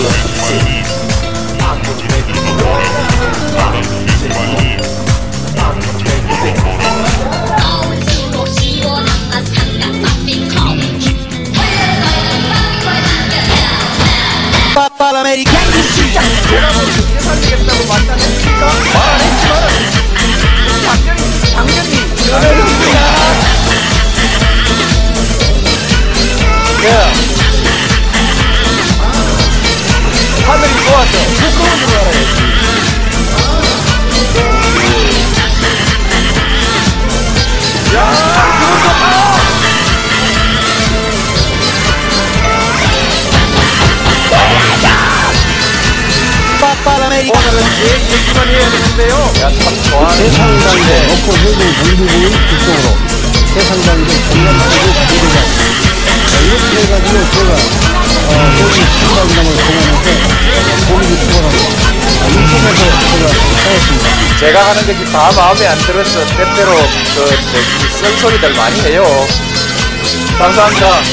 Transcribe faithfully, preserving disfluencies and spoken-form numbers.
살리겠다고 만나겠습니까? 말 안 했지만 작년이 작년이 야 하늘이 좋아서 무거운 줄 알아야지. 야 기분 좋다. 오늘은 제 얘기만 해야 되는데요. 야, 참 좋아하는 세상당대 넣고 해군 정비부의 직속으로 세상당대 전남지구 부대장 이렇게 해가지고 제가 어, 거기 신방담을 공연해서 공기 수월하고 인천에서 제가 하였습니다. 제가 하는 것이 다 마음에 안 들어서 때때로 그 저기 썰소리들 많이 해요. 감사합니다.